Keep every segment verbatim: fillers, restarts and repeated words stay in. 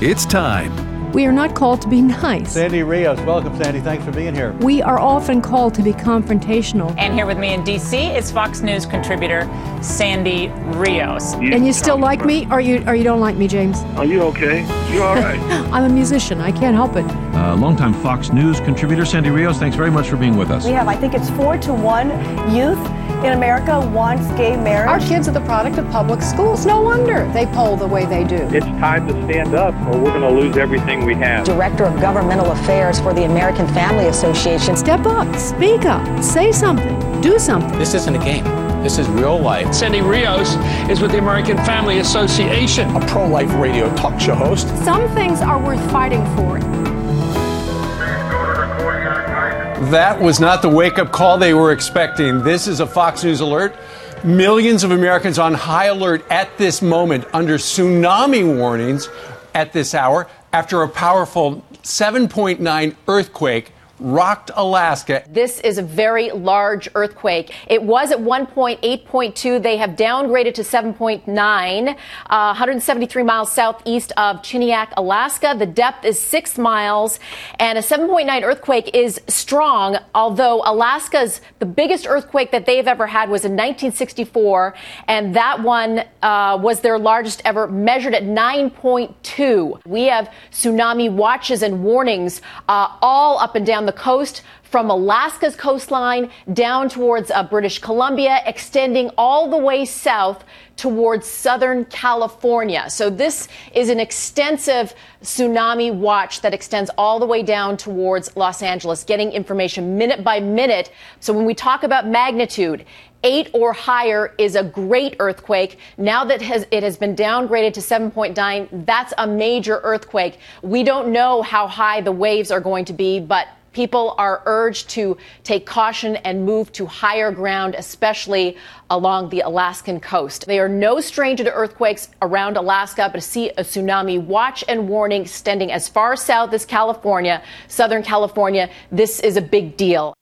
It's time. We are not called to be nice. Sandy Rios, welcome, Sandy. Thanks for being here. We are often called to be confrontational. And here with me in D C is Fox News contributor Sandy Rios. You and you still like me, or you or you don't like me, James? Are you okay? You all right? I'm a musician. I can't help it. Uh, longtime Fox News contributor Sandy Rios, thanks very much for being with us. We have, I think it's four to one youth in America wants gay marriage. Our kids are the product of public schools. No wonder they poll the way they do. It's time to stand up or we're going to lose everything we have. Director of Governmental Affairs for the American Family Association. Step up, speak up, say something, do something. This isn't a game. This is real life. Sandy Rios is with the American Family Association, a pro-life radio talk show host. Some things are worth fighting for. That was not the wake-up call they were expecting. This is a Fox News alert. Millions of Americans on high alert at this moment under tsunami warnings at this hour after a powerful seven point nine earthquake rocked Alaska. This is a very large earthquake. It was at one point eight point two. They have downgraded to seven point nine, uh, one hundred seventy-three miles southeast of Chiniak, Alaska. The depth is six miles, and a seven point nine earthquake is strong, although Alaska's, the biggest earthquake that they've ever had was in nineteen sixty-four, and that one uh, was their largest ever, measured at nine point two. We have tsunami watches and warnings uh, all up and down the coast, from Alaska's coastline down towards uh, British Columbia, extending all the way south towards Southern California. So this is an extensive tsunami watch that extends all the way down towards Los Angeles, getting information minute by minute. So when we talk about magnitude, eight or higher is a great earthquake. Now that has, it has been downgraded to seven point nine, that's a major earthquake. We don't know how high the waves are going to be, but people are urged to take caution and move to higher ground, especially along the Alaskan coast. They are no stranger to earthquakes around Alaska, but to see a tsunami watch and warning extending as far south as California, Southern California, this is a big deal.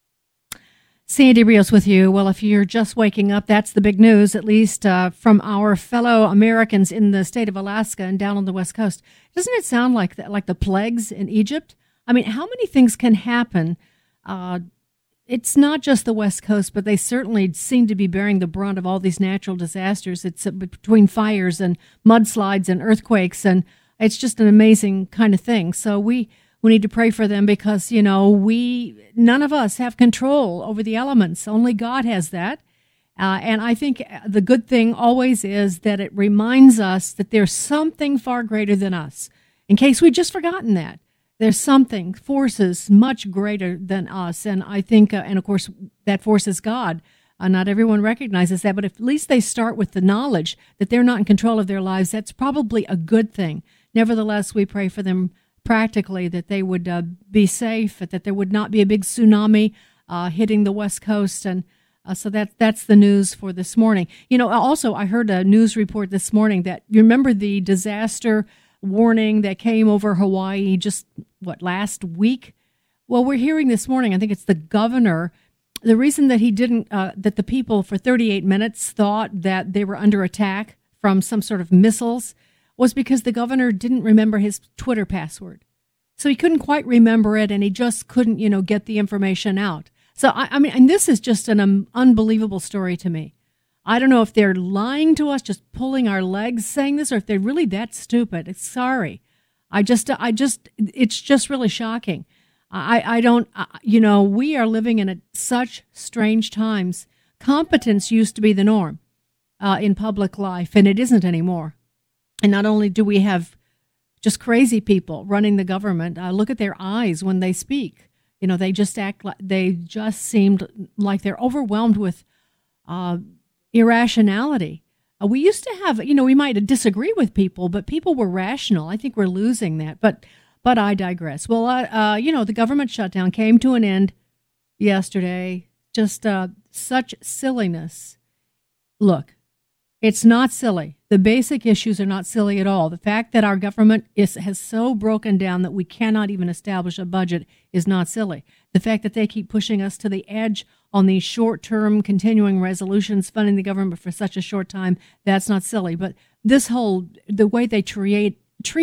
Sandy Rios with you. Well, if you're just waking up, that's the big news, at least uh, from our fellow Americans in the state of Alaska and down on the West Coast. Doesn't it sound like the, like the plagues in Egypt? I mean, how many things can happen? Uh, it's not just the West Coast, but they certainly seem to be bearing the brunt of all these natural disasters. It's uh, between fires and mudslides and earthquakes, and it's just an amazing kind of thing. So we, we need to pray for them because, you know, we none of us have control over the elements. Only God has that. Uh, and I think the good thing always is that it reminds us that there's something far greater than us, in case we'd just forgotten that. There's something, forces much greater than us. And I think, uh, and of course, that force is God. Uh, not everyone recognizes that, but if at least they start with the knowledge that they're not in control of their lives, that's probably a good thing. Nevertheless, we pray for them practically, that they would uh, be safe, that there would not be a big tsunami uh, hitting the West Coast. And uh, so that that's the news for this morning. You know, also, I heard a news report this morning that, you remember the disaster warning that came over Hawaii just, what, last week? Well, we're hearing this morning, I think it's the governor, the reason that he didn't, uh, that the people for thirty-eight minutes thought that they were under attack from some sort of missiles was because the governor didn't remember his Twitter password. So he couldn't quite remember it, and he just couldn't, you know, get the information out. So, I, I mean, and this is just an um, unbelievable story to me. I don't know if they're lying to us, just pulling our legs saying this, or if they're really that stupid. It's sorry. I just, I just, it's just really shocking. I, I don't, you know, we are living in a, such strange times. Competence used to be the norm uh, in public life, and it isn't anymore. And not only do we have just crazy people running the government, uh, look at their eyes when they speak. You know, they just act like, they just seemed like they're overwhelmed with uh irrationality. Uh, we used to have, you know, we might disagree with people, but people were rational. I think we're losing that. But but I digress. Well, uh, uh, you know, the government shutdown came to an end yesterday. Just uh, such silliness. Look, it's not silly. The basic issues are not silly at all. The fact that our government is has so broken down that we cannot even establish a budget is not silly. The fact that they keep pushing us to the edge on these short-term continuing resolutions, funding the government for such a short time, that's not silly. But this whole, the way they treat, treat it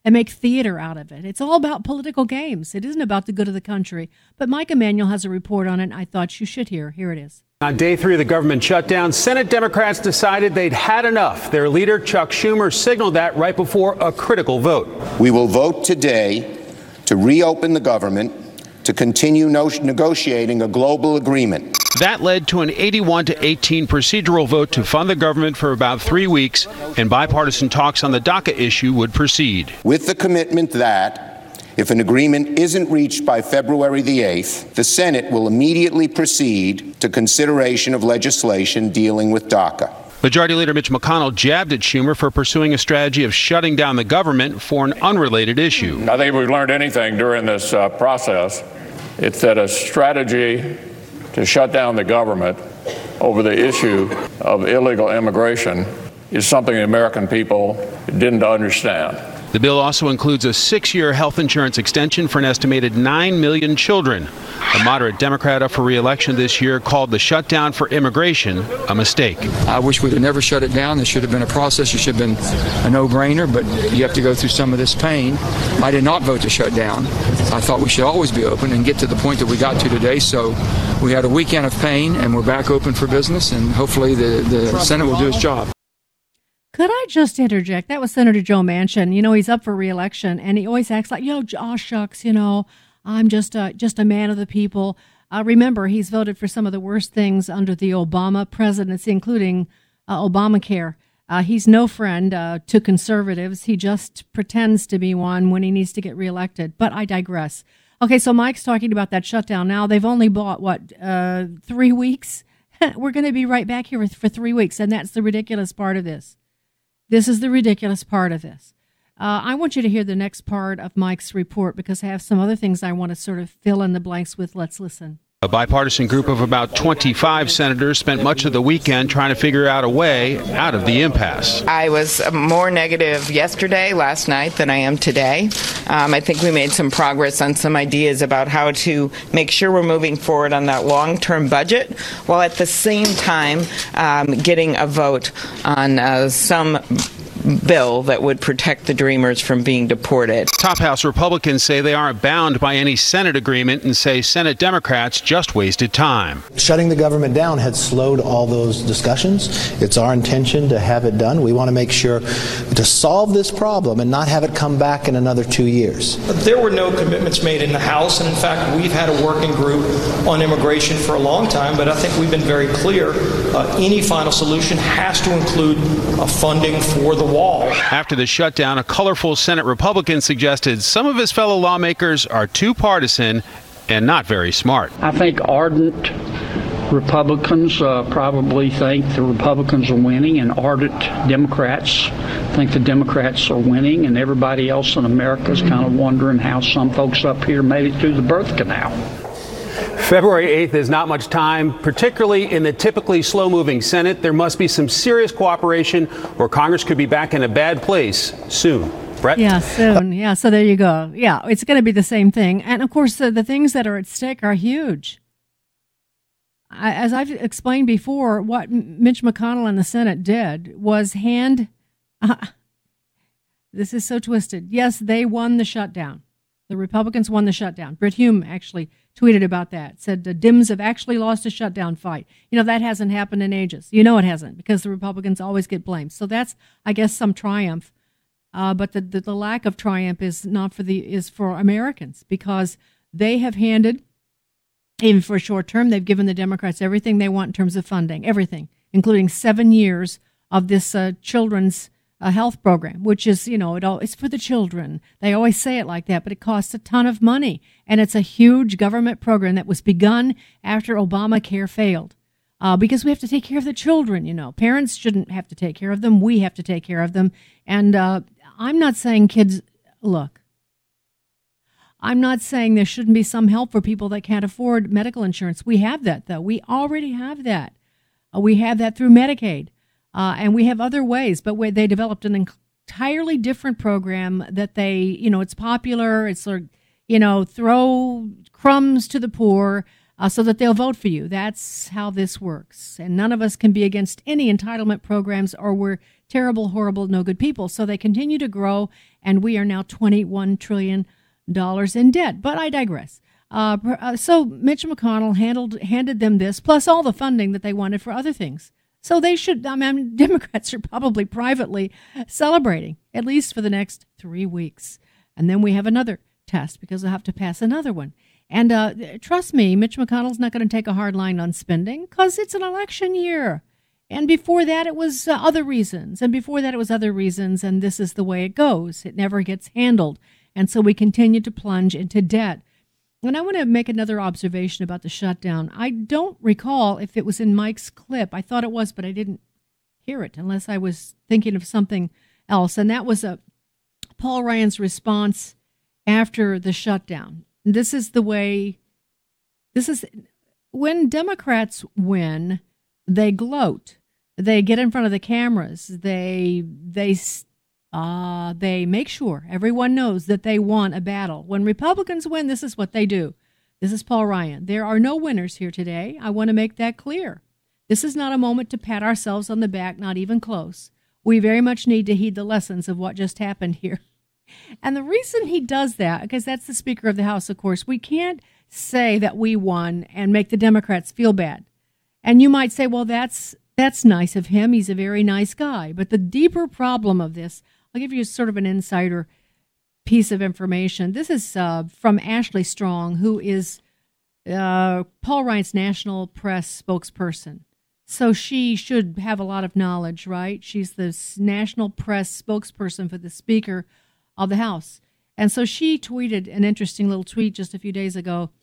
and make theater out of it. It's all about political games. It isn't about the good of the country. But Mike Emanuel has a report on it, and I thought you should hear. Here it is. On day three of the government shutdown, Senate Democrats decided they'd had enough. Their leader, Chuck Schumer, signaled that right before a critical vote. We will vote today to reopen the government, to continue no- negotiating a global agreement. That led to an eighty-one to eighteen procedural vote to fund the government for about three weeks, and bipartisan talks on the DACA issue would proceed. With the commitment that, if an agreement isn't reached by February the eighth, the Senate will immediately proceed to consideration of legislation dealing with DACA. Majority Leader Mitch McConnell jabbed at Schumer for pursuing a strategy of shutting down the government for an unrelated issue. I think if we've learned anything during this uh, process, it's that a strategy to shut down the government over the issue of illegal immigration is something the American people didn't understand. The bill also includes a six-year health insurance extension for an estimated nine million children. A moderate Democrat up for re-election this year called the shutdown for immigration a mistake. I wish we'd have never shut it down. There should have been a process. It should have been a no-brainer, but you have to go through some of this pain. I did not vote to shut down. I thought we should always be open and get to the point that we got to today. So we had a weekend of pain, and we're back open for business, and hopefully the, the Senate will do its job. Could I just interject? That was Senator Joe Manchin. You know, he's up for re-election, and he always acts like, yo, oh, shucks, you know, I'm just a, just a man of the people. Uh, remember, he's voted for some of the worst things under the Obama presidency, including uh, Obamacare. Uh, he's no friend uh, to conservatives. He just pretends to be one when he needs to get reelected. But I digress. Okay, so Mike's talking about that shutdown now. They've only bought, what, uh, three weeks? We're going to be right back here for three weeks, and that's the ridiculous part of this. This is the ridiculous part of this. Uh, I want you to hear the next part of Mike's report because I have some other things I want to sort of fill in the blanks with. Let's listen. A bipartisan group of about twenty-five senators spent much of the weekend trying to figure out a way out of the impasse. I was more negative yesterday, last night, than I am today. Um, I think we made some progress on some ideas about how to make sure we're moving forward on that long-term budget, while at the same time um, getting a vote on uh, some bill that would protect the Dreamers from being deported. Top House Republicans say they aren't bound by any Senate agreement and say Senate Democrats just wasted time. Shutting the government down had slowed all those discussions. It's our intention to have it done. We want to make sure to solve this problem and not have it come back in another two years. There were no commitments made in the House, and in fact, we've had a working group on immigration for a long time, but I think we've been very clear. Uh, any final solution has to include uh, funding for the wall. After the shutdown, a colorful Senate Republican suggested some of his fellow lawmakers are too partisan and not very smart. I think ardent Republicans uh, probably think the Republicans are winning, and ardent Democrats think the Democrats are winning, and everybody else in America is kind of wondering how some folks up here made it through the birth canal. February eighth is not much time, particularly in the typically slow-moving Senate. There must be some serious cooperation or Congress could be back in a bad place soon. Brett? Yeah, soon. Yeah, so there you go. Yeah, it's going to be the same thing. And, of course, the, the things that are at stake are huge. I, as I've explained before, what Mitch McConnell and the Senate did was hand... Uh, this is so twisted. Yes, they won the shutdown. The Republicans won the shutdown. Brit Hume actually tweeted about that, said the Dems have actually lost a shutdown fight. You know, that hasn't happened in ages. You know it hasn't, because the Republicans always get blamed. So that's, I guess, some triumph. Uh, but the, the the lack of triumph is not for the is for Americans, because they have handed, even for a short term, they've given the Democrats everything they want in terms of funding, everything, including seven years of this uh, children's a health program, which is, you know, it all, it's for the children. They always say it like that, but it costs a ton of money. And it's a huge government program that was begun after Obamacare failed. Uh, because we have to take care of the children, you know. Parents shouldn't have to take care of them. We have to take care of them. And uh, I'm not saying kids, look, I'm not saying there shouldn't be some help for people that can't afford medical insurance. We have that, though. We already have that. Uh, we have that through Medicaid. Uh, and we have other ways, but where they developed an entirely different program that they, you know, it's popular. It's sort of, you know, throw crumbs to the poor uh, so that they'll vote for you. That's how this works. And none of us can be against any entitlement programs, or we're terrible, horrible, no good people. So they continue to grow, and we are now twenty-one trillion dollars in debt. But I digress. Uh, uh, so Mitch McConnell handled handed them this, plus all the funding that they wanted for other things. So they should, I mean, Democrats are probably privately celebrating, at least for the next three weeks. And then we have another test because they'll have to pass another one. And uh, trust me, Mitch McConnell's not going to take a hard line on spending because it's an election year. And before that, it was uh, other reasons. And before that, it was other reasons. And this is the way it goes. It never gets handled. And so we continue to plunge into debt. And I want to make another observation about the shutdown. I don't recall if it was in Mike's clip. I thought it was, but I didn't hear it unless I was thinking of something else. And that was a Paul Ryan's response after the shutdown. This is the way, this is, when Democrats win, they gloat. They get in front of the cameras. They, they, Uh, they make sure everyone knows that they won a battle. When Republicans win, this is what they do. This is Paul Ryan. There are no winners here today. I want to make that clear. This is not a moment to pat ourselves on the back, not even close. We very much need to heed the lessons of what just happened here. And the reason he does that, because that's the Speaker of the House, of course, we can't say that we won and make the Democrats feel bad. And you might say, well, that's that's nice of him. He's a very nice guy. But the deeper problem of this, I'll give you sort of an insider piece of information. This is uh, from Ashley Strong, who is uh, Paul Ryan's national press spokesperson. So she should have a lot of knowledge, right? She's the national press spokesperson for the Speaker of the House. And so she tweeted an interesting little tweet just a few days ago.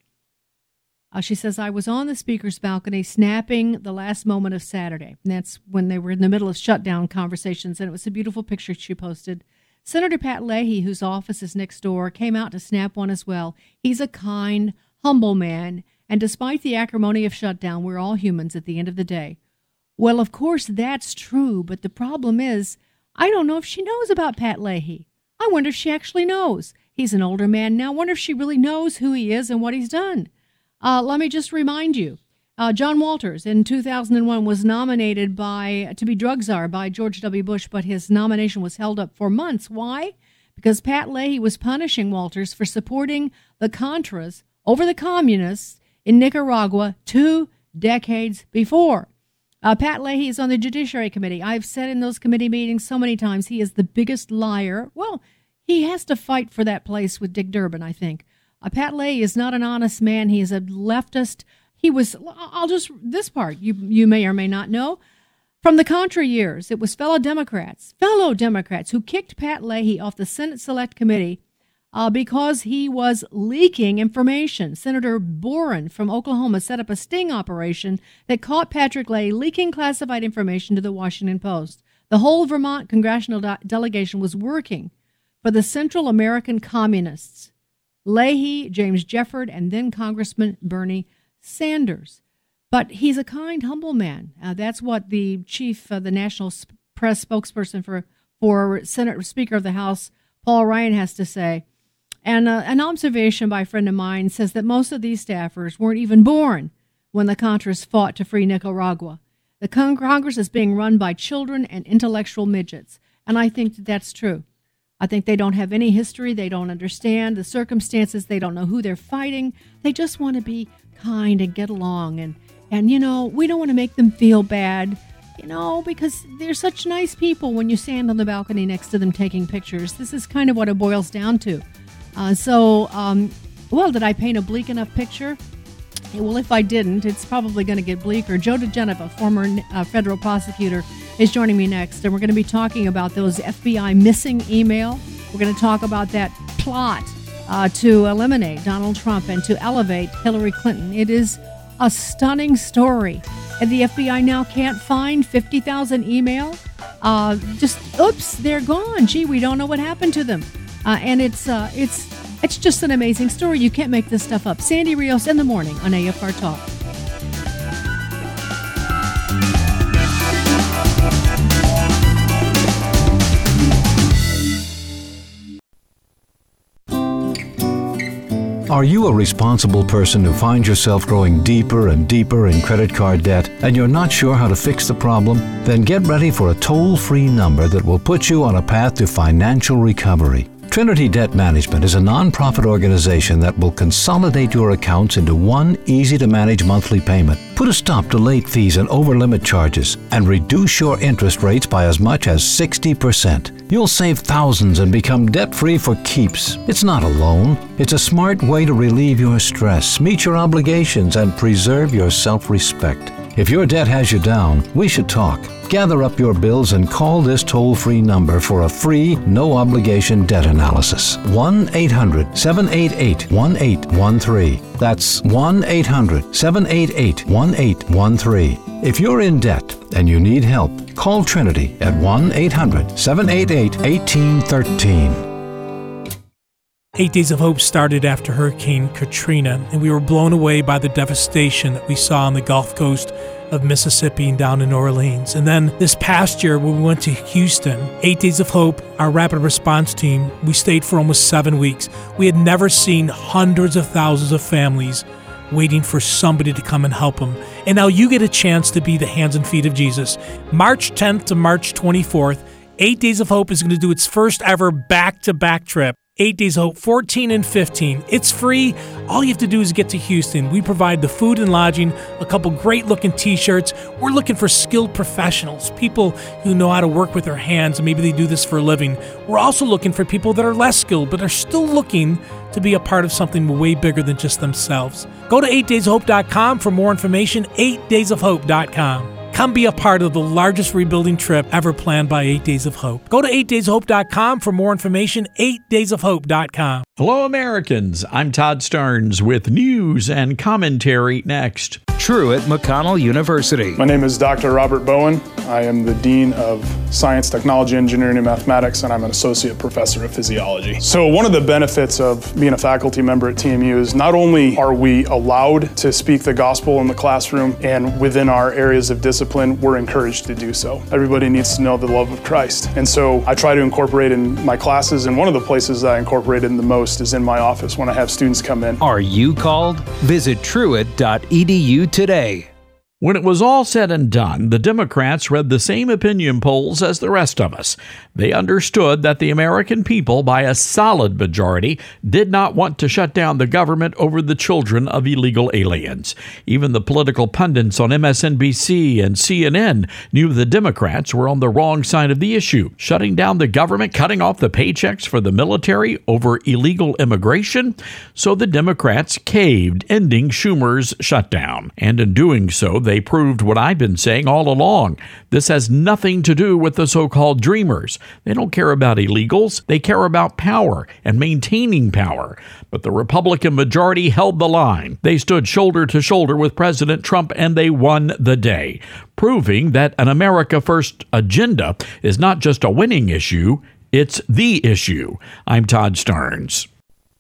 Uh, she says, I was on the Speaker's balcony snapping the last moment of Saturday. And that's when they were in the middle of shutdown conversations, and it was a beautiful picture she posted. Senator Pat Leahy, whose office is next door, came out to snap one as well. He's a kind, humble man, and despite the acrimony of shutdown, we're all humans at the end of the day. Well, of course, that's true, but the problem is, I don't know if she knows about Pat Leahy. I wonder if she actually knows. He's an older man now. I wonder if she really knows who he is and what he's done. Uh, let me just remind you, uh, John Walters in two thousand one was nominated by to be drug czar by George W. Bush, but his nomination was held up for months. Why? Because Pat Leahy was punishing Walters for supporting the Contras over the communists in Nicaragua two decades before. Uh, Pat Leahy is on the Judiciary Committee. I've said in those committee meetings so many times he is the biggest liar. Well, he has to fight for that place with Dick Durbin, I think. Uh, Pat Leahy is not an honest man. He is a leftist. He was, I'll just, this part you you may or may not know. From the Contra years, it was fellow Democrats, fellow Democrats who kicked Pat Leahy off the Senate Select Committee uh, because he was leaking information. Senator Boren from Oklahoma set up a sting operation that caught Patrick Leahy leaking classified information to the Washington Post. The whole Vermont congressional de- delegation was working for the Central American Communists. Leahy, James Jefford, and then Congressman Bernie Sanders. But he's a kind, humble man. Uh, that's what the chief, uh, the national sp- press spokesperson for, for Senate Speaker of the House, Paul Ryan, has to say. And uh, an observation by a friend of mine says that most of these staffers weren't even born when the Contras fought to free Nicaragua. The con- Congress is being run by children and intellectual midgets, and I think that that's true. I think they don't have any history. They don't understand the circumstances. They don't know who they're fighting. They just want to be kind and get along. And, and you know, we don't want to make them feel bad, you know, because they're such nice people when you stand on the balcony next to them taking pictures. This is kind of what it boils down to. Uh, so, um, well, did I paint a bleak enough picture? Well, if I didn't, it's probably going to get bleaker. Joe DeGeneva, former uh, federal prosecutor, is joining me next, and we're going to be talking about those F B I missing email. We're going to talk about that plot uh, to eliminate Donald Trump and to elevate Hillary Clinton. It is a stunning story, and the F B I now can't find fifty thousand email. Uh, just, oops, they're gone. Gee, we don't know what happened to them. Uh, and it's uh, it's it's just an amazing story. You can't make this stuff up. Sandy Rios in the morning on A F R Talk. Are you a responsible person who finds yourself growing deeper and deeper in credit card debt and you're not sure how to fix the problem? Then get ready for a toll-free number that will put you on a path to financial recovery. Trinity Debt Management is a nonprofit organization that will consolidate your accounts into one easy-to-manage monthly payment, put a stop to late fees and over-limit charges, and reduce your interest rates by as much as sixty percent. You'll save thousands and become debt-free for keeps. It's not a loan. It's a smart way to relieve your stress, meet your obligations, and preserve your self-respect. If your debt has you down, we should talk. Gather up your bills and call this toll-free number for a free, no-obligation debt analysis. one eight hundred seven eight eight one eight one three. That's one eight hundred seven eight eight one eight one three. If you're in debt and you need help, call Trinity at one eight hundred seven eight eight one eight one three. Eight Days of Hope started after Hurricane Katrina, and we were blown away by the devastation that we saw on the Gulf Coast of Mississippi and down in New Orleans. And then this past year, when we went to Houston, Eight Days of Hope, our rapid response team, we stayed for almost seven weeks. We had never seen hundreds of thousands of families waiting for somebody to come and help them. And now you get a chance to be the hands and feet of Jesus. March tenth to March twenty-fourth, Eight Days of Hope is going to do its first ever back-to-back trip. Eight Days of Hope, fourteen and fifteen. It's free. All you have to do is get to Houston. We provide the food and lodging, a couple great-looking T-shirts. We're looking for skilled professionals, people who know how to work with their hands, and maybe they do this for a living. We're also looking for people that are less skilled, but are still looking to be a part of something way bigger than just themselves. Go to eight days of hope dot com for more information, eight days of hope dot com. Come be a part of the largest rebuilding trip ever planned by Eight Days of Hope. Go to eight days of hope dot com for more information, eight days of hope dot com. Hello, Americans. I'm Todd Starnes with news and commentary next. Truett McConnell University. My name is Doctor Robert Bowen. I am the Dean of Science, Technology, Engineering, and Mathematics, and I'm an Associate Professor of Physiology. So one of the benefits of being a faculty member at T M U is not only are we allowed to speak the gospel in the classroom and within our areas of discipline, we're encouraged to do so. Everybody needs to know the love of Christ. And so I try to incorporate in my classes, and one of the places that I incorporate in the most is in my office when I have students come in. Are you called? Visit truett dot e d u today. When it was all said and done, the Democrats read the same opinion polls as the rest of us. They understood that the American people, by a solid majority, did not want to shut down the government over the children of illegal aliens. Even the political pundits on M S N B C and C N N knew the Democrats were on the wrong side of the issue. Shutting down the government, cutting off the paychecks for the military over illegal immigration. So the Democrats caved, ending Schumer's shutdown. And in doing so, they proved what I've been saying all along. This has nothing to do with the so-called dreamers. They don't care about illegals. They care about power and maintaining power. But the Republican majority held the line. They stood shoulder to shoulder with President Trump, and they won the day, proving that an America First agenda is not just a winning issue, it's the issue. I'm Todd Starnes.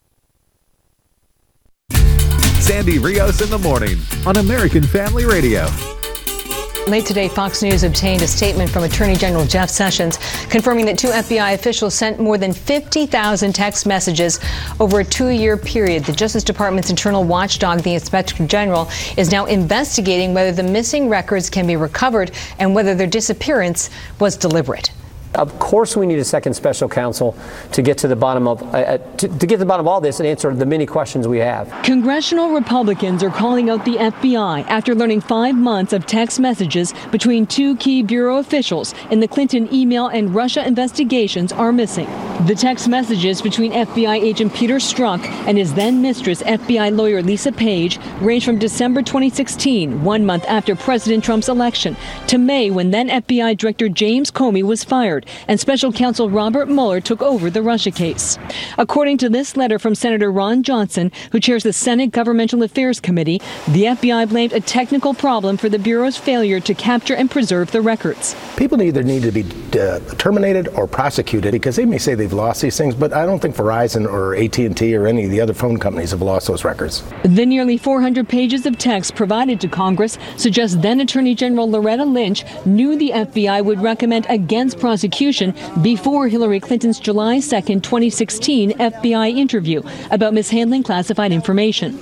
Sandy Rios in the morning on American Family Radio. Late today, Fox News obtained a statement from Attorney General Jeff Sessions confirming that two F B I officials sent more than fifty thousand text messages over a two-year period. The Justice Department's internal watchdog, the Inspector General, is now investigating whether the missing records can be recovered and whether their disappearance was deliberate. Of course, we need a second special counsel to get to the bottom of uh, to, to get to the bottom of all this and answer the many questions we have. Congressional Republicans are calling out the F B I after learning five months of text messages between two key bureau officials in the Clinton email and Russia investigations are missing. The text messages between F B I agent Peter Strzok and his then mistress, F B I lawyer Lisa Page, range from December twenty sixteen, one month after President Trump's election, to May, when then F B I Director James Comey was fired and special counsel Robert Mueller took over the Russia case. According to this letter from Senator Ron Johnson, who chairs the Senate Governmental Affairs Committee, the F B I blamed a technical problem for the Bureau's failure to capture and preserve the records. People either need to be uh, terminated or prosecuted, because they may say they've lost these things, but I don't think Verizon or A T and T or any of the other phone companies have lost those records. The nearly four hundred pages of text provided to Congress suggests then Attorney General Loretta Lynch knew the F B I would recommend against prosecution prosecution before Hillary Clinton's July second, twenty sixteen F B I interview about mishandling classified information.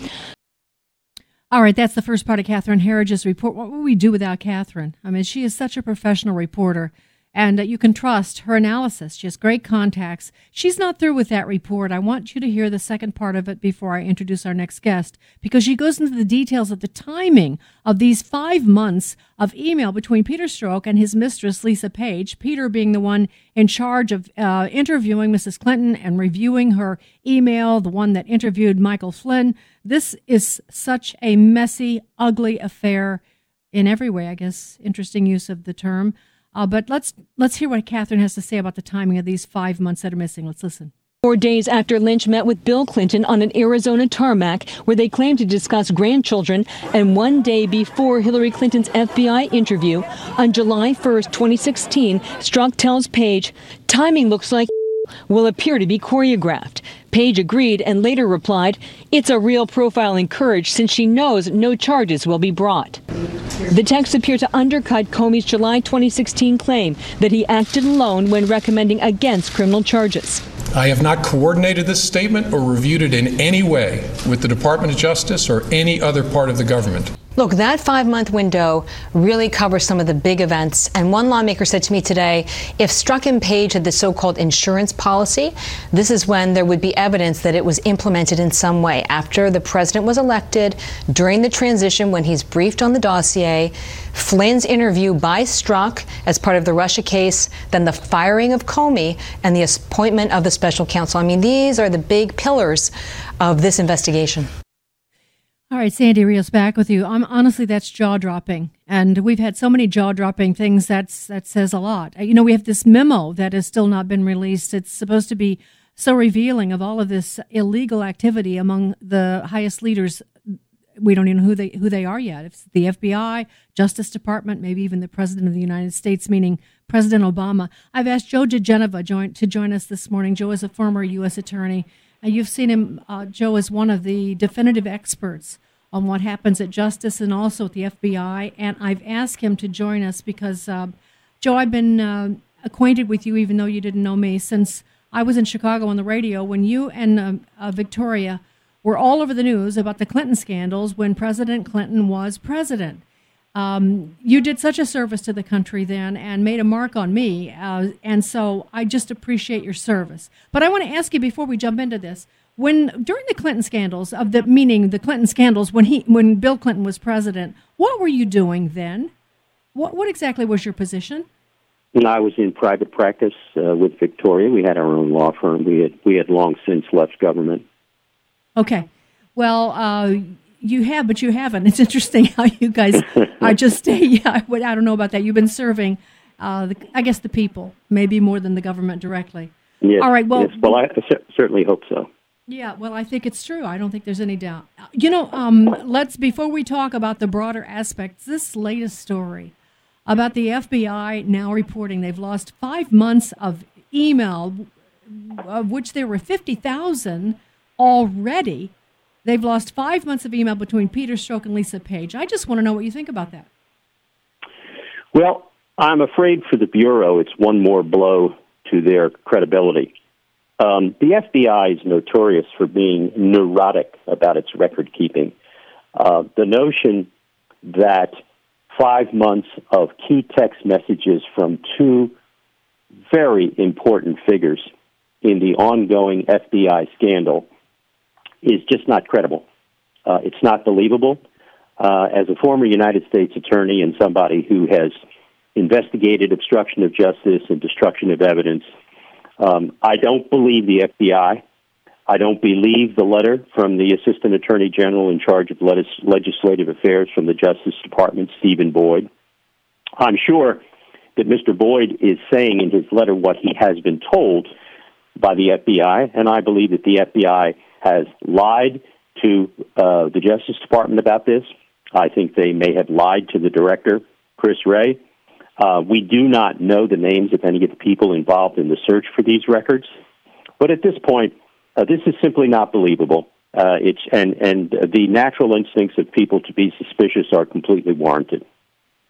All right, that's the first part of Catherine Herridge's report. What would we do without Catherine? I mean, she is such a professional reporter, and uh, you can trust her analysis. She has great contacts. She's not through with that report. I want you to hear the second part of it before I introduce our next guest, because she goes into the details of the timing of these five months of email between Peter Strzok and his mistress, Lisa Page, Peter being the one in charge of uh, interviewing Missus Clinton and reviewing her email, the one that interviewed Michael Flynn. This is such a messy, ugly affair in every way, I guess. Interesting use of the term. Uh, but let's let's hear what Catherine has to say about the timing of these five months that are missing. Let's listen. Four days after Lynch met with Bill Clinton on an Arizona tarmac where they claimed to discuss grandchildren, and one day before Hillary Clinton's F B I interview, on July first, twenty sixteen, Strzok tells Page, timing looks like will appear to be choreographed. Page agreed and later replied, it's a real profile in Courage since she knows no charges will be brought. The texts appear to undercut Comey's July twenty sixteen claim that he acted alone when recommending against criminal charges. I have not coordinated this statement or reviewed it in any way with the Department of Justice or any other part of the government. Look, that five-month window really covers some of the big events. And one lawmaker said to me today, if Strzok and Page had the so-called insurance policy, this is when there would be evidence that it was implemented in some way. After the president was elected, during the transition when he's briefed on the dossier, Flynn's interview by Strzok as part of the Russia case, then the firing of Comey and the appointment of the special counsel. I mean, these are the big pillars of this investigation. All right, Sandy Rios back with you. I'm honestly, that's jaw-dropping, and we've had so many jaw-dropping things. That's that says a lot. You know, we have this memo that has still not been released. It's supposed to be so revealing of all of this illegal activity among the highest leaders. We don't even know who they who they are yet. It's the F B I, Justice Department, maybe even the President of the United States, meaning President Obama. I've asked Joe diGenova join, to join us this morning. Joe is a former U S attorney. And you've seen him, uh, Joe, as one of the definitive experts on what happens at Justice and also at the F B I. And I've asked him to join us because, uh, Joe, I've been uh, acquainted with you, even though you didn't know me, since I was in Chicago on the radio when you and uh, uh, Victoria were all over the news about the Clinton scandals when President Clinton was president. Um, you did such a service to the country then and made a mark on me, uh, and so I just appreciate your service. But I want to ask you before we jump into this, when during the Clinton scandals, of the meaning the Clinton scandals, when he when Bill Clinton was president, what were you doing then? What what exactly was your position? I was in private practice uh, with Victoria. We had our own law firm. We had we had long since left government. Okay, well. Uh, You have, but you haven't. It's interesting how you guys are just, yeah, I don't know about that. You've been serving, uh, the, I guess, the people, maybe more than the government directly. Yes, All right, well, yes. Well, I certainly hope so. Yeah, well, I think it's true. I don't think there's any doubt. You know, um, let's, before we talk about the broader aspects, this latest story about the F B I now reporting they've lost five months of email, of which there were fifty thousand already. They've lost five months of email between Peter Strzok and Lisa Page. I just want to know what you think about that. Well, I'm afraid for the Bureau, it's one more blow to their credibility. Um, the F B I is notorious for being neurotic about its record keeping. Uh, the notion that five months of key text messages from two very important figures in the ongoing F B I scandal is just not credible. Uh, it's not believable. Uh, as a former United States attorney and somebody who has investigated obstruction of justice and destruction of evidence, um, I don't believe the F B I. I don't believe the letter from the Assistant Attorney General in charge of legis- legislative affairs from the Justice Department, Stephen Boyd. I'm sure that Mister Boyd is saying in his letter what he has been told by the F B I, and I believe that the F B I has lied to uh, the Justice Department about this. I think they may have lied to the director, Chris Wray. Uh, we do not know the names of any of the people involved in the search for these records. But at this point, uh, this is simply not believable. Uh, it's and, and the natural instincts of people to be suspicious are completely warranted.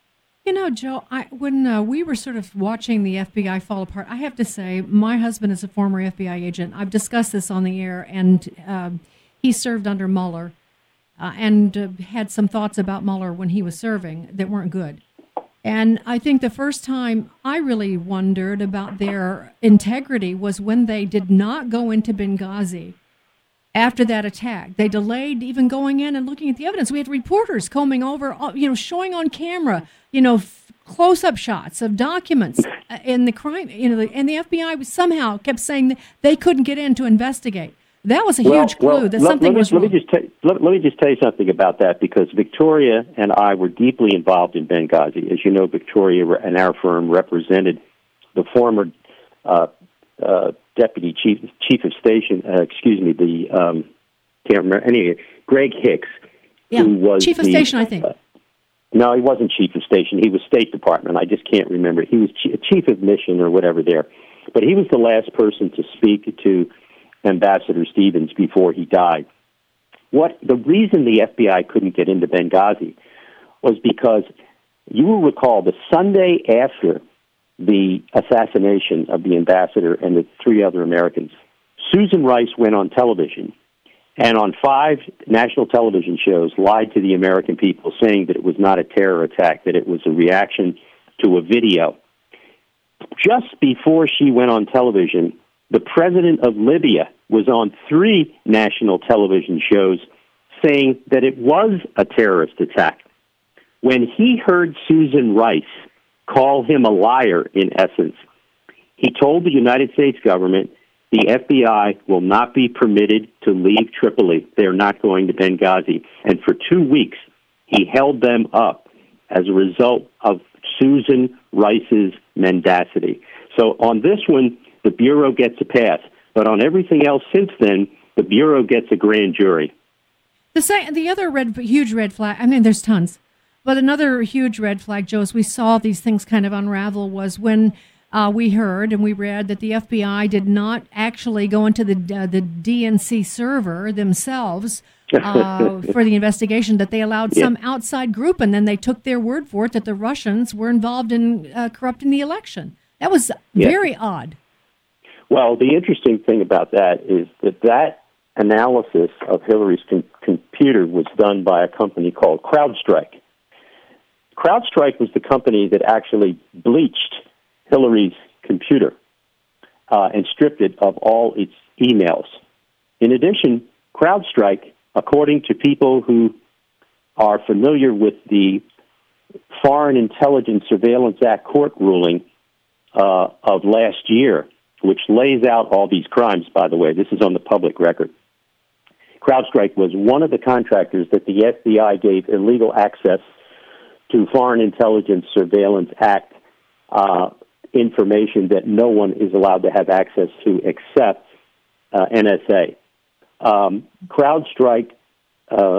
You know, Joe, I, when uh, we were sort of watching the F B I fall apart, I have to say, my husband is a former F B I agent. I've discussed this on the air, and uh, he served under Mueller uh, and uh, had some thoughts about Mueller when he was serving that weren't good. And I think the first time I really wondered about their integrity was when they did not go into Benghazi after that attack. They delayed even going in and looking at the evidence. We had reporters combing over, you know, showing on camera, you know, f- close-up shots of documents in the crime, you know, and the F B I somehow kept saying that they couldn't get in to investigate. That was a well, huge clue well, that let, something let me, was wrong. Let me, just t- let, let me just tell you something about that, because Victoria and I were deeply involved in Benghazi. As you know, Victoria and our firm represented the former uh, uh, deputy chief chief of station, uh, excuse me, the, um, can't remember, anyway, Greg Hicks, yeah, who was chief of the, station, I think. Uh, no, he wasn't chief of station. He was State Department. I just can't remember. He was ch- chief of mission or whatever there. But he was the last person to speak to Ambassador Stevens before he died. What the reason the F B I couldn't get into Benghazi was because, you will recall, the Sunday after the assassination of the ambassador and the three other Americans, Susan Rice went on television and on five national television shows lied to the American people, saying that it was not a terror attack, that it was a reaction to a video. Just before she went on television, the president of Libya was on three national television shows saying that it was a terrorist attack. When he heard Susan Rice call him a liar, in essence, he told the United States government the F B I will not be permitted to leave Tripoli. They're not going to Benghazi. And for two weeks, he held them up as a result of Susan Rice's mendacity. So on this one, the Bureau gets a pass. But on everything else since then, the Bureau gets a grand jury. The sa- the other red, huge red flag, I mean, there's tons, but another huge red flag, Joe, as we saw these things kind of unravel, was when uh, we heard and we read that the F B I did not actually go into the uh, the D N C server themselves uh, for the investigation, that they allowed yeah. some outside group, and then they took their word for it that the Russians were involved in uh, corrupting the election. That was yeah. very odd. Well, the interesting thing about that is that that analysis of Hillary's com- computer was done by a company called CrowdStrike. CrowdStrike was the company that actually bleached Hillary's computer uh, and stripped it of all its emails. In addition, CrowdStrike, according to people who are familiar with the Foreign Intelligence Surveillance Act court ruling uh, of last year, which lays out all these crimes, by the way. This is on the public record. CrowdStrike was one of the contractors that the F B I gave illegal access to Foreign Intelligence Surveillance Act uh, information that no one is allowed to have access to except uh, N S A. Um, CrowdStrike, uh,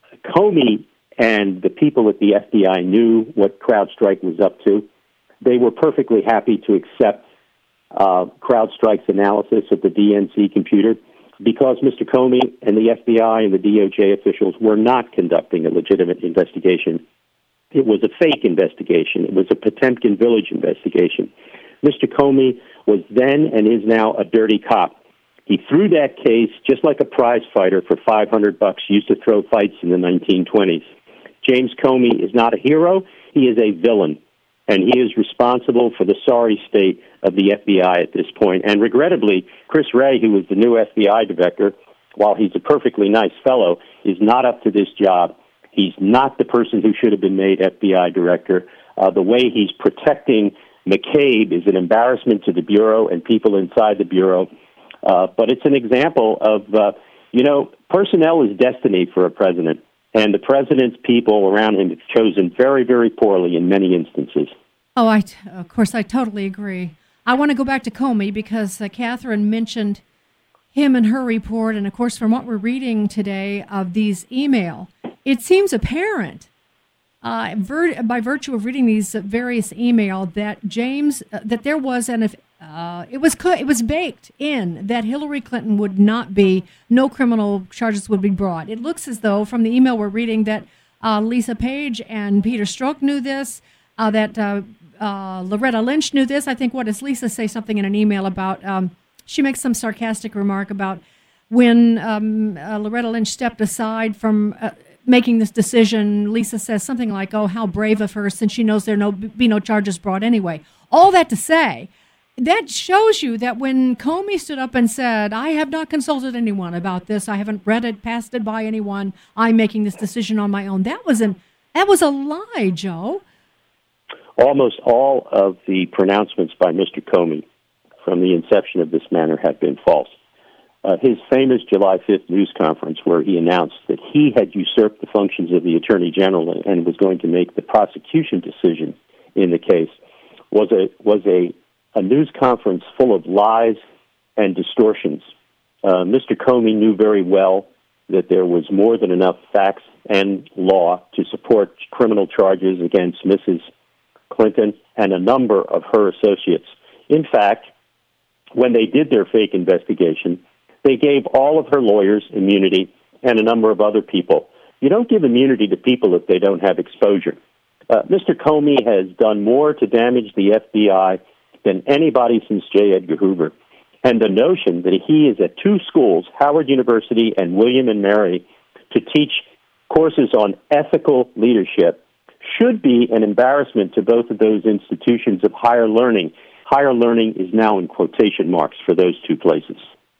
Comey and the people at the F B I knew what CrowdStrike was up to. They were perfectly happy to accept Uh, CrowdStrike's analysis of the D N C computer because Mister Comey and the F B I and the D O J officials were not conducting a legitimate investigation. It was a fake investigation. It was a Potemkin Village investigation. Mister Comey was then and is now a dirty cop. He threw that case just like a prize fighter for five hundred bucks used to throw fights in the nineteen twenties. James Comey is not a hero. He is a villain. And he is responsible for the sorry state of the F B I at this point. And regrettably, Chris Wray, who is the new F B I director, while he's a perfectly nice fellow, is not up to this job. He's not the person who should have been made F B I director. Uh, the way he's protecting McCabe is an embarrassment to the Bureau and people inside the Bureau. Uh, but it's an example of, uh, you know, personnel is destiny for a president. And the president's people around him have chosen very, very poorly in many instances. Oh, I t- of course, I totally agree. I want to go back to Comey because uh, Catherine mentioned him in her report. And, of course, from what we're reading today of these email, it seems apparent uh, vir- by virtue of reading these various email that James, uh, that there was an, uh, it was co- it was baked in that Hillary Clinton would not be, no criminal charges would be brought. It looks as though from the email we're reading that uh, Lisa Page and Peter Strzok knew this. uh, that uh, uh, Loretta Lynch knew this. I think, what does Lisa say something in an email about, um, she makes some sarcastic remark about when um, uh, Loretta Lynch stepped aside from uh, making this decision. Lisa says something like, oh, how brave of her, since she knows there no be no charges brought anyway. All that to say, that shows you that when Comey stood up and said, I have not consulted anyone about this, I haven't read it, passed it by anyone, I'm making this decision on my own, that was an that was a lie, Joe. Almost all of the pronouncements by Mister Comey from the inception of this matter have been false. Uh, his famous July fifth news conference, where he announced that he had usurped the functions of the Attorney General and was going to make the prosecution decision in the case, was a was a a news conference full of lies and distortions. Uh, Mister Comey knew very well that there was more than enough facts and law to support criminal charges against Missus Clinton and a number of her associates. In fact, when they did their fake investigation, they gave all of her lawyers immunity and a number of other people. You don't give immunity to people if they don't have exposure. Uh, Mister Comey has done more to damage the F B I than anybody since J. Edgar Hoover. And the notion that he is at two schools, Howard University and William and Mary, to teach courses on ethical leadership should be an embarrassment to both of those institutions of higher learning. Higher learning is now in quotation marks for those two places.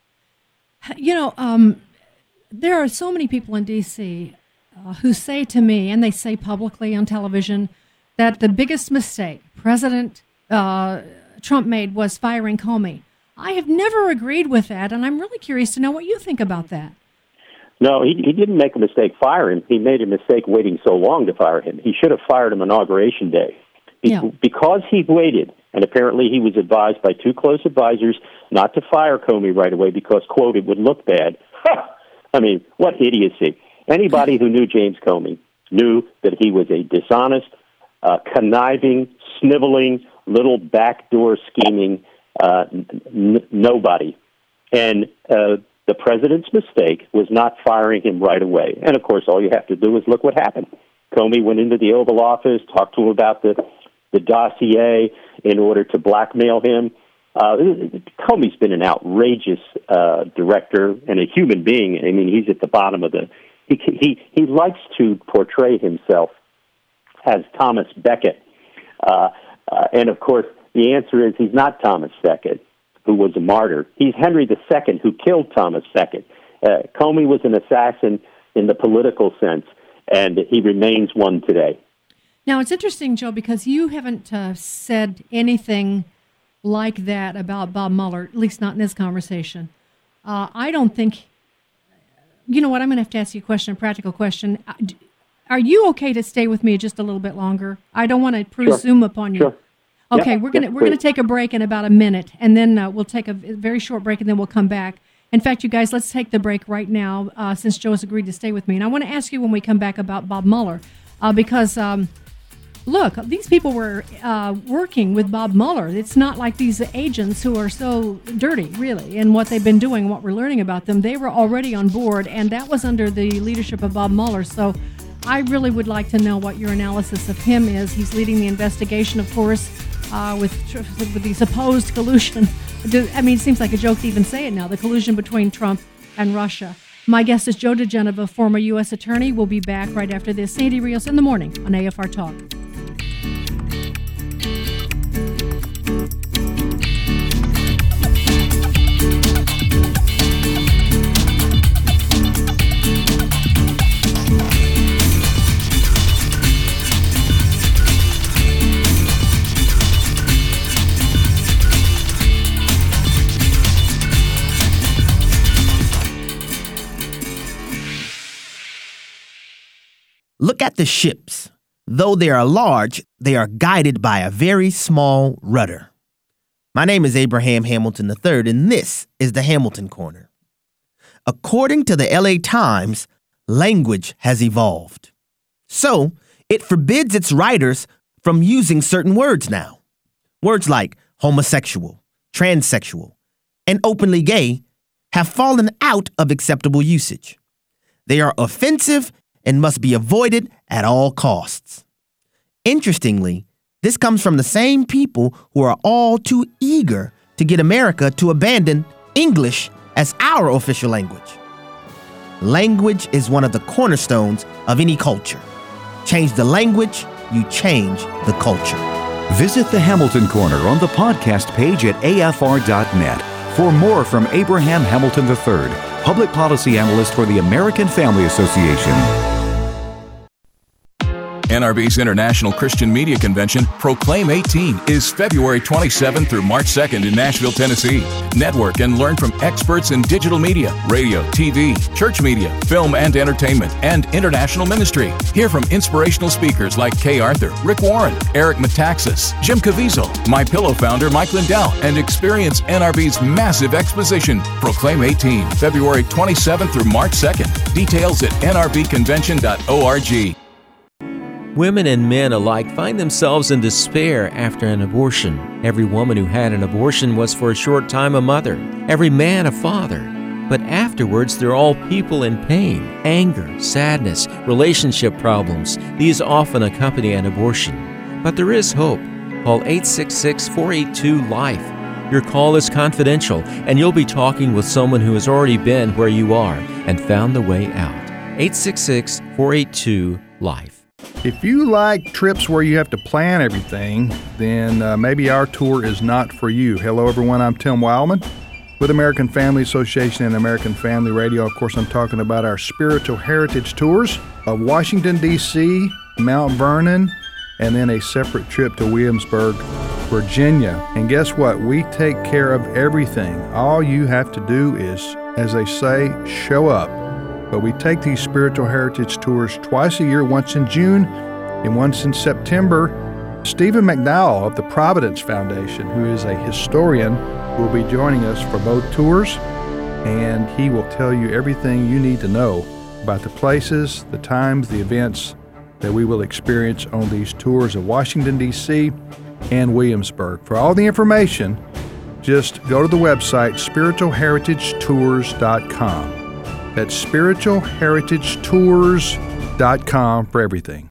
You know, um, there are so many people in D C uh, who say to me, and they say publicly on television, that the biggest mistake President uh, Trump made was firing Comey. I have never agreed with that, and I'm really curious to know what you think about that. No, he, he didn't make a mistake firing him. He made a mistake waiting so long to fire him. He should have fired him Inauguration Day. Be- yeah. Because he waited, and apparently he was advised by two close advisors not to fire Comey right away because, quote, it would look bad. I mean, what idiocy. Anybody who knew James Comey knew that he was a dishonest, uh, conniving, sniveling, little backdoor scheming uh, n- nobody. And uh, the president's mistake was not firing him right away. And, of course, all you have to do is look what happened. Comey went into the Oval Office, talked to him about the, the dossier in order to blackmail him. Uh, Comey's been an outrageous uh, director and a human being. I mean, he's at the bottom of the... He, he, he likes to portray himself as Thomas Becket. Uh, uh, and, of course, the answer is he's not Thomas Becket, who was a martyr. He's Henry the Second, who killed Thomas Becket. Uh, Comey was an assassin in the political sense, and he remains one today. Now, it's interesting, Joe, because you haven't uh, said anything like that about Bob Mueller, at least not in this conversation. Uh, I don't think... You know what? I'm going to have to ask you a question, a practical question. Are you okay to stay with me just a little bit longer? I don't want to presume sure. upon you. Sure. Okay, yeah, we're going to yeah, we're going to take a break in about a minute, and then uh, we'll take a very short break, and then we'll come back. In fact, you guys, let's take the break right now, uh, since Joe has agreed to stay with me. And I want to ask you when we come back about Bob Mueller, uh, because um, look, these people were uh, working with Bob Mueller. It's not like these agents who are so dirty, really, in what they've been doing, what we're learning about them. They were already on board, and that was under the leadership of Bob Mueller. So I really would like to know what your analysis of him is. He's leading the investigation, of course, uh, with, with the supposed collusion. I mean, it seems like a joke to even say it now, the collusion between Trump and Russia. My guest is Joe diGenova, former U S attorney. We'll be back right after this. Sandy Rios in the morning on A F R Talk. Look at the ships. Though they are large, they are guided by a very small rudder. My name is Abraham Hamilton the third, and this is the Hamilton Corner. According to the L A Times, language has evolved. So, it forbids its writers from using certain words now. Words like homosexual, transsexual, and openly gay have fallen out of acceptable usage. They are offensive and must be avoided at all costs. Interestingly, This comes from the same people who are all too eager to get America to abandon English as our official language. Language is one of the cornerstones of any culture. Change the language, you change the culture. Visit the Hamilton Corner on the podcast page at A F R dot net for more from Abraham Hamilton the third, Public Policy Analyst for the American Family Association. N R B's International Christian Media Convention, Proclaim eighteen, is February twenty-seventh through March second in Nashville, Tennessee. Network and learn from experts in digital media, radio, T V, church media, film and entertainment, and international ministry. Hear from inspirational speakers like Kay Arthur, Rick Warren, Eric Metaxas, Jim Caviezel, MyPillow founder Mike Lindell, and experience N R B's massive exposition. Proclaim eighteen, February twenty-seventh through March second. Details at N R B convention dot org. Women and men alike find themselves in despair after an abortion. Every woman who had an abortion was for a short time a mother, every man a father. But afterwards, they're all people in pain, anger, sadness, relationship problems. These often accompany an abortion. But there is hope. Call eight six six, four eight two, LIFE. Your call is confidential, and you'll be talking with someone who has already been where you are and found the way out. eight six six, four eight two, LIFE. If you like trips where you have to plan everything, then uh, maybe our tour is not for you. Hello, everyone. I'm Tim Wildman with American Family Association and American Family Radio. Of course, I'm talking about our spiritual heritage tours of Washington, D C, Mount Vernon, and then a separate trip to Williamsburg, Virginia. And guess what? We take care of everything. All you have to do is, as they say, show up. But we take these spiritual heritage tours twice a year, once in June and once in September. Stephen McDowell of the Providence Foundation, who is a historian, will be joining us for both tours, and he will tell you everything you need to know about the places, the times, the events that we will experience on these tours of Washington, D C and Williamsburg. For all the information, just go to the website spiritual heritage tours dot com. That's spiritual heritage tours dot com for everything.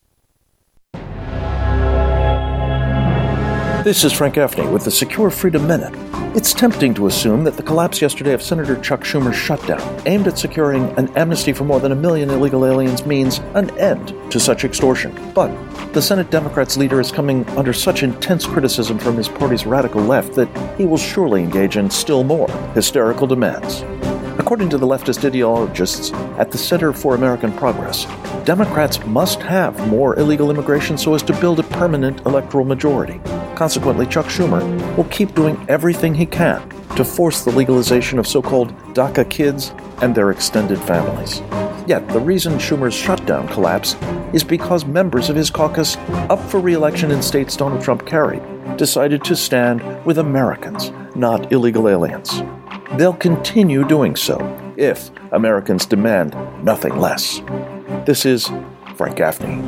This is Frank Gaffney with the Secure Freedom Minute. It's tempting to assume that the collapse yesterday of Senator Chuck Schumer's shutdown, aimed at securing an amnesty for more than a million illegal aliens, means an end to such extortion. But the Senate Democrats' leader is coming under such intense criticism from his party's radical left that he will surely engage in still more hysterical demands. According to the leftist ideologists at the Center for American Progress, Democrats must have more illegal immigration so as to build a permanent electoral majority. Consequently, Chuck Schumer will keep doing everything he can to force the legalization of so-called DACA kids and their extended families. Yet, the reason Schumer's shutdown collapsed is because members of his caucus, up for re-election in states Donald Trump carried, decided to stand with Americans, not illegal aliens. They'll continue doing so if Americans demand nothing less. This is Frank Gaffney.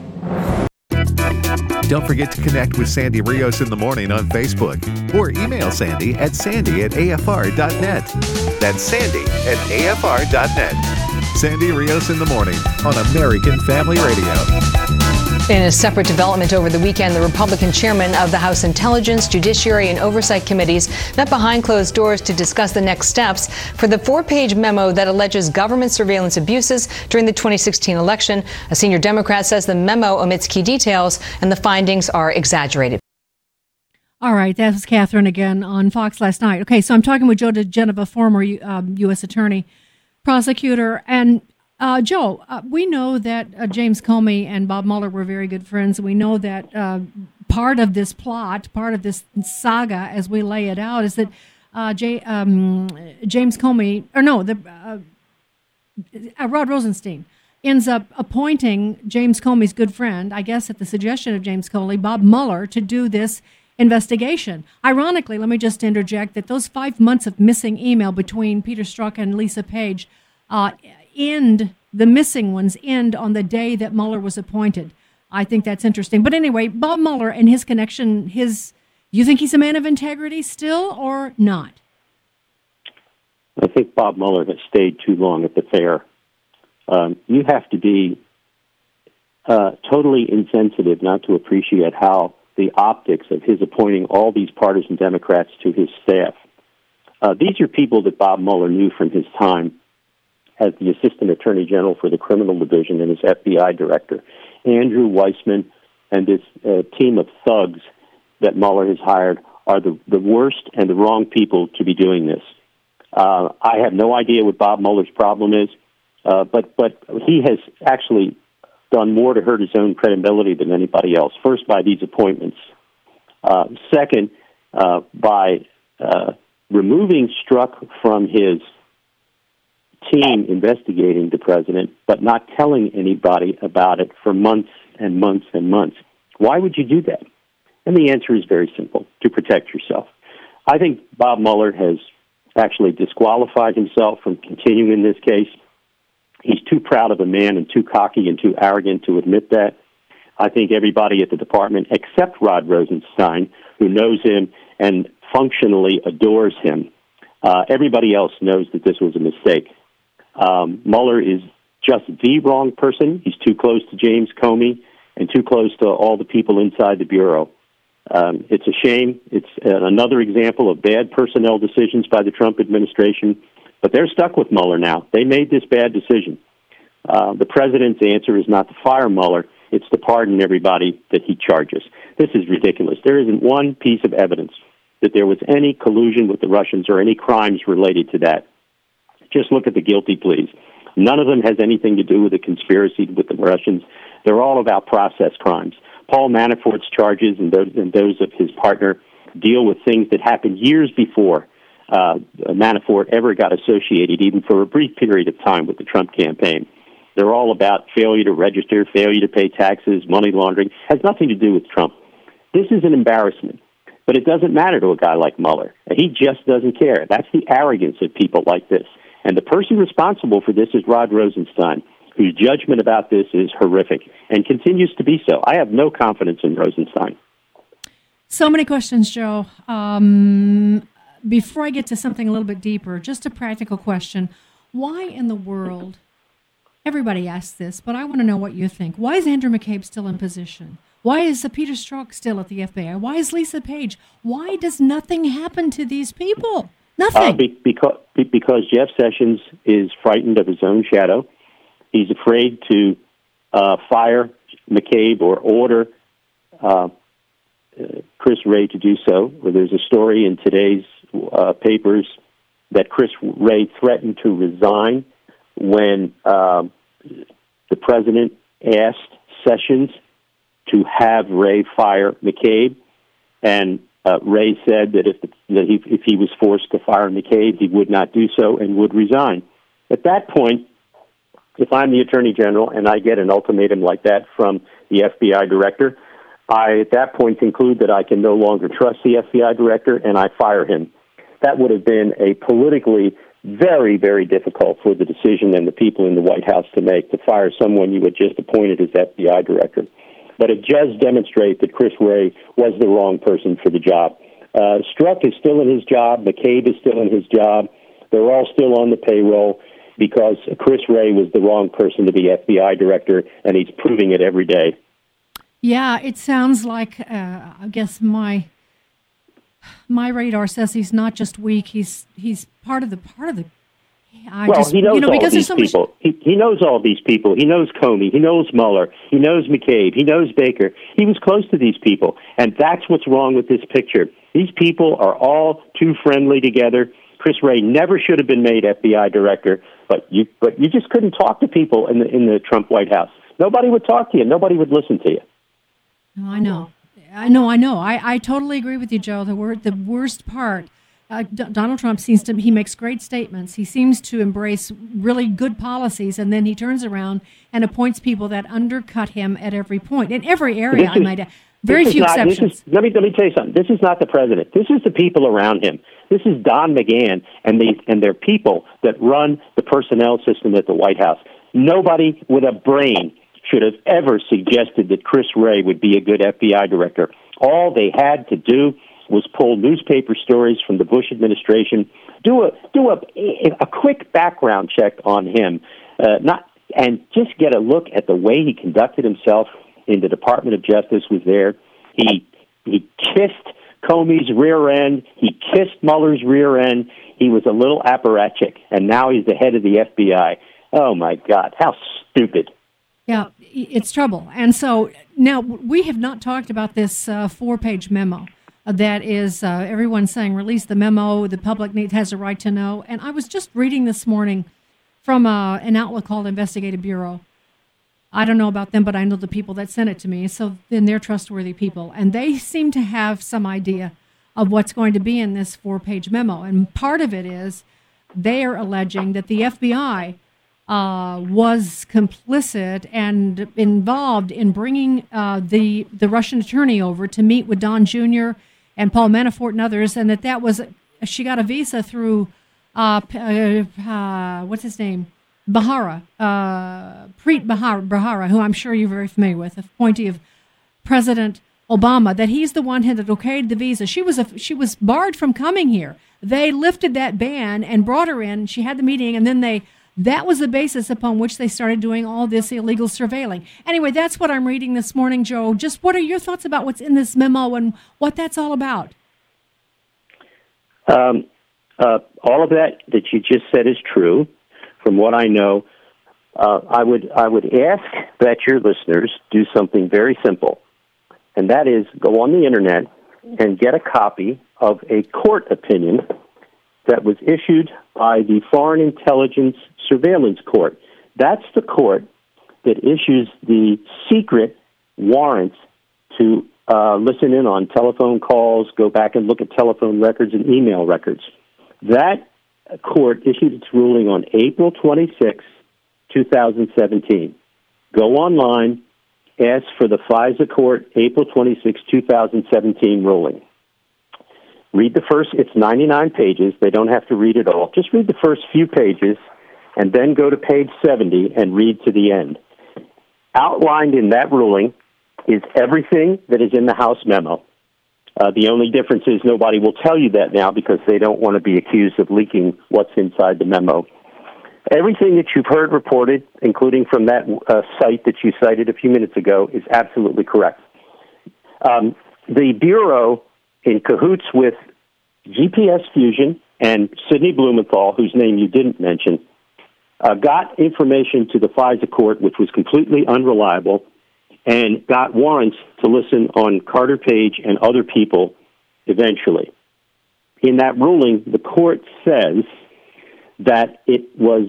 Don't forget to connect with Sandy Rios in the morning on Facebook or email Sandy at sandy at A F R dot net. That's Sandy at A F R dot net. Sandy Rios in the morning on American Family Radio. In a separate development over the weekend, the Republican chairman of the House Intelligence, Judiciary, and Oversight Committees met behind closed doors to discuss the next steps for the four-page memo that alleges government surveillance abuses during the twenty sixteen election. A senior Democrat says the memo omits key details and the findings are exaggerated. All right, that was Catherine again on Fox last night. Okay, so I'm talking with Joe DeGenova, former um, U S attorney, prosecutor, and Uh, Joe, uh, we know that uh, James Comey and Bob Mueller were very good friends. We know that uh, part of this plot, part of this saga, as we lay it out, is that uh, J, um, James Comey, or no, the uh, uh, Rod Rosenstein ends up appointing James Comey's good friend, I guess at the suggestion of James Comey, Bob Mueller, to do this investigation. Ironically, let me just interject that those five months of missing email between Peter Strzok and Lisa Page uh, end, the missing ones end on the day that Mueller was appointed. I think that's interesting. But anyway, Bob Mueller and his connection, his, you think he's a man of integrity still or not? I think Bob Mueller has stayed too long at the fair. Um, you have to be uh, totally insensitive not to appreciate how the optics of his appointing all these partisan Democrats to his staff. Uh, these are people that Bob Mueller knew from his time as the Assistant Attorney General for the Criminal Division and as F B I Director. Andrew Weissman and this uh, team of thugs that Mueller has hired are the, the worst and the wrong people to be doing this. Uh, I have no idea what Bob Mueller's problem is, uh, but, but he has actually done more to hurt his own credibility than anybody else. First, by these appointments. Uh, second, uh, by uh, removing Strzok from his team investigating the president, but not telling anybody about it for months and months and months. Why would you do that? And the answer is very simple, to protect yourself. I think Bob Mueller has actually disqualified himself from continuing this case. He's too proud of a man and too cocky and too arrogant to admit that. I think everybody at the department, except Rod Rosenstein, who knows him and functionally adores him, uh, everybody else knows that this was a mistake. Um, Mueller is just the wrong person. He's too close to James Comey and too close to all the people inside the Bureau. Um, it's a shame. It's uh, another example of bad personnel decisions by the Trump administration, but they're stuck with Mueller now. They made this bad decision. Uh, the president's answer is not to fire Mueller. It's to pardon everybody that he charges. This is ridiculous. There isn't one piece of evidence that there was any collusion with the Russians or any crimes related to that. Just look at the guilty pleas. None of them has anything to do with a conspiracy with the Russians. They're all about process crimes. Paul Manafort's charges and those, and those of his partner deal with things that happened years before uh, Manafort ever got associated, even for a brief period of time, with the Trump campaign. They're all about failure to register, failure to pay taxes, money laundering. Has nothing to do with Trump. This is an embarrassment, but it doesn't matter to a guy like Mueller. He just doesn't care. That's the arrogance of people like this. And the person responsible for this is Rod Rosenstein, whose judgment about this is horrific and continues to be so. I have no confidence in Rosenstein. So many questions, Joe. Um, before I get to something a little bit deeper, just a practical question. Why in the world, everybody asks this, but I want to know what you think. Why is Andrew McCabe still in position? Why is Peter Strzok still at the F B I? Why is Lisa Page? Why does nothing happen to these people? Nothing. Uh, be, because, because Jeff Sessions is frightened of his own shadow. He's afraid to uh, fire McCabe or order uh, uh, Chris Wray to do so. Well, there's a story in today's uh, papers that Chris Wray threatened to resign when uh, the president asked Sessions to have Wray fire McCabe, and uh, Wray said that if, the, that he, if he was forced to fire McCabe, he would not do so and would resign. At that point, if I'm the Attorney General and I get an ultimatum like that from the F B I Director, I at that point conclude that I can no longer trust the F B I Director and I fire him. That would have been a politically very, very difficult for the decision and the people in the White House to make, to fire someone you had just appointed as F B I Director. But it does demonstrate that Chris Wray was the wrong person for the job. Uh, Strzok is still in his job. McCabe is still in his job. They're all still on the payroll because Chris Wray was the wrong person to be F B I Director, and he's proving it every day. Yeah, it sounds like, uh, I guess my my radar says he's not just weak, he's he's part of the, part of the, I well, just, he knows you know, all because these there's so people. much... He, he knows all these people. He knows Comey. He knows Mueller. He knows McCabe. He knows Baker. He was close to these people, and that's what's wrong with this picture. These people are all too friendly together. Chris Wray never should have been made F B I Director, but you but you just couldn't talk to people in the in the Trump White House. Nobody would talk to you. Nobody would listen to you. No, I know. I know, I know. I, I totally agree with you, Joe. The word, the worst part, uh, D- Donald Trump seems to, he makes great statements. He seems to embrace really good policies, and then he turns around and appoints people that undercut him at every point, in every area, This I is- might add. Very This is few not- this exceptions. is- let me let me tell you something. This is not the president. This is the people around him. This is Don McGahn and the and their people that run the personnel system at the White House. Nobody with a brain should have ever suggested that Chris Wray would be a good F B I Director. All they had to do was pull newspaper stories from the Bush administration, do a do a a quick background check on him. Uh, not and just get a look at the way he conducted himself in the Department of Justice was there. He he kissed Comey's rear end. He kissed Mueller's rear end. He was a little apparatchik, and now he's the head of the F B I. Oh, my God, how stupid. Yeah, it's trouble. And so now we have not talked about this uh, four-page memo that is, uh, everyone's saying, release the memo, the public need, has a right to know. And I was just reading this morning from uh, an outlet called Investigative Bureau. I don't know about them, but I know the people that sent it to me. So then they're trustworthy people. And they seem to have some idea of what's going to be in this four-page memo. And part of it is they are alleging that the F B I uh, was complicit and involved in bringing uh, the, the Russian attorney over to meet with Don Junior and Paul Manafort and others, and that that was, she got a visa through, uh, uh, what's his name? Bahara, uh, Preet Bahara, Bahara, who I'm sure you're very familiar with, a appointee of President Obama, that he's the one that okayed the visa. She was a, she was barred from coming here. They lifted that ban and brought her in. She had the meeting, and then they that was the basis upon which they started doing all this illegal surveilling. Anyway, that's what I'm reading this morning, Joe. Just what are your thoughts about what's in this memo and what that's all about? Um, uh, all of that that you just said is true. From what I know, uh, I would I would ask that your listeners do something very simple, and that is go on the internet and get a copy of a court opinion that was issued by the Foreign Intelligence Surveillance Court. That's the court that issues the secret warrants to uh, listen in on telephone calls, go back and look at telephone records and email records. That court issued its ruling on April twenty-sixth, twenty seventeen. Go online, ask for the FISA Court April twenty-sixth, twenty seventeen ruling. Read the first, it's ninety-nine pages. They don't have to read it all. Just read the first few pages and then go to page seventy and read to the end. Outlined in that ruling is everything that is in the House memo. Uh, the only difference is nobody will tell you that now because they don't want to be accused of leaking what's inside the memo. Everything that you've heard reported, including from that uh, site that you cited a few minutes ago, is absolutely correct. Um, the Bureau, in cahoots with G P S Fusion and Sidney Blumenthal, whose name you didn't mention, uh, got information to the FISA court, which was completely unreliable, and got warrants to listen on Carter Page and other people eventually. In that ruling, the court says that it was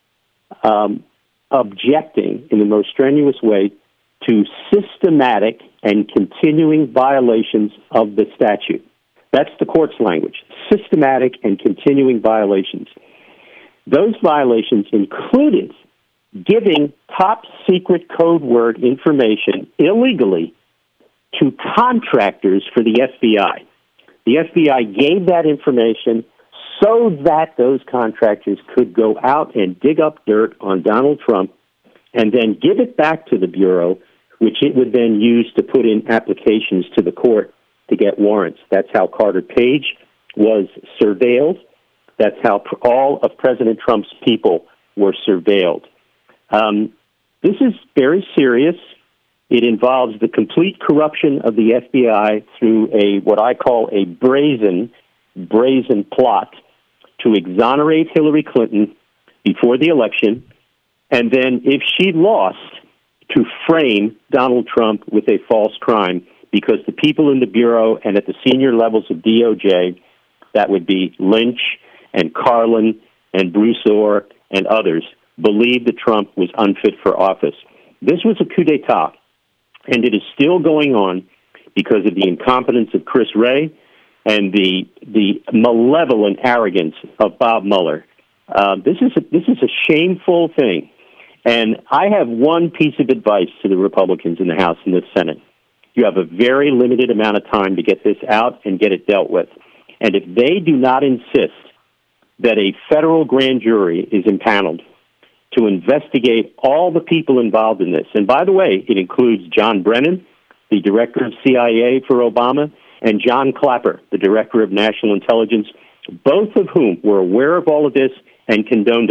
um, objecting in the most strenuous way to systematic and continuing violations of the statute. That's the court's language, systematic and continuing violations. Those violations included giving top-secret code word information illegally to contractors for the F B I. The F B I gave that information so that those contractors could go out and dig up dirt on Donald Trump and then give it back to the Bureau, which it would then use to put in applications to the court to get warrants. That's how Carter Page was surveilled. That's how all of President Trump's people were surveilled. Um, this is very serious. It involves the complete corruption of the F B I through a what I call a brazen, brazen plot to exonerate Hillary Clinton before the election, and then if she lost, to frame Donald Trump with a false crime, because the people in the Bureau and at the senior levels of D O J, that would be Lynch and Carlin and Bruce Orr and others, believed that Trump was unfit for office. This was a coup d'etat, and it is still going on because of the incompetence of Chris Wray and the the malevolent arrogance of Bob Mueller. Uh, this is a, this is a shameful thing. And I have one piece of advice to the Republicans in the House and the Senate. You have a very limited amount of time to get this out and get it dealt with. And if they do not insist that a federal grand jury is impaneled to investigate all the people involved in this, and by the way, it includes John Brennan, the director of C I A for Obama, and John Clapper, the director of national intelligence, both of whom were aware of all of this and condoned it.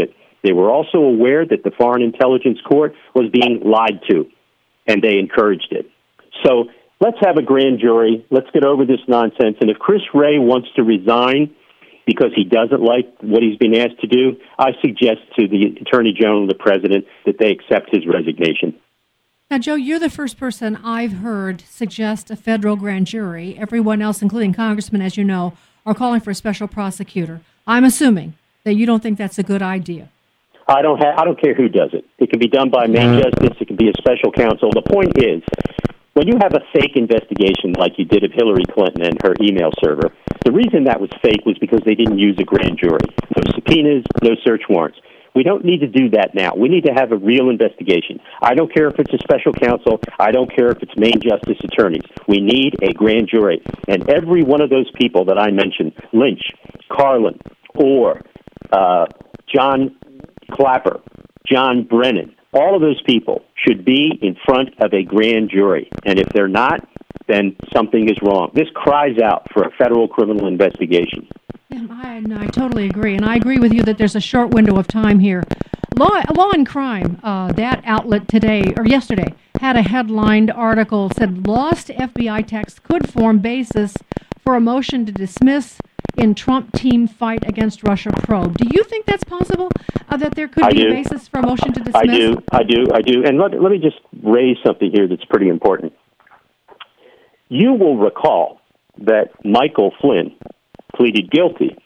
They were also aware that the Foreign Intelligence Court was being lied to, and they encouraged it. So let's have a grand jury. Let's get over this nonsense. And if Chris Wray wants to resign because he doesn't like what he's been asked to do, I suggest to the Attorney General and the President that they accept his resignation. Now, Joe, you're the first person I've heard suggest a federal grand jury. Everyone else, including congressmen, as you know, are calling for a special prosecutor. I'm assuming that you don't think that's a good idea. I don't ha- I don't care who does it. It can be done by main justice. It can be a special counsel. The point is, when you have a fake investigation like you did of Hillary Clinton and her email server, the reason that was fake was because they didn't use a grand jury. No subpoenas, no search warrants. We don't need to do that now. We need to have a real investigation. I don't care if it's a special counsel. I don't care if it's main justice attorneys. We need a grand jury. And every one of those people that I mentioned, Lynch, Carlin, Orr, uh, John Clapper, John Brennan, all of those people should be in front of a grand jury. And if they're not, then something is wrong. This cries out for a federal criminal investigation. Yeah, I, no, I totally agree. And I agree with you that there's a short window of time here. Law, Law and Crime, uh, that outlet today, or yesterday, had a headlined article said lost F B I text could form basis for a motion to dismiss in Trump team fight against Russia probe. Do you think that's possible, uh, that there could I be do. a basis for a motion to dismiss? I do, I do, I do. And let, let me just raise something here that's pretty important. You will recall that Michael Flynn pleaded guilty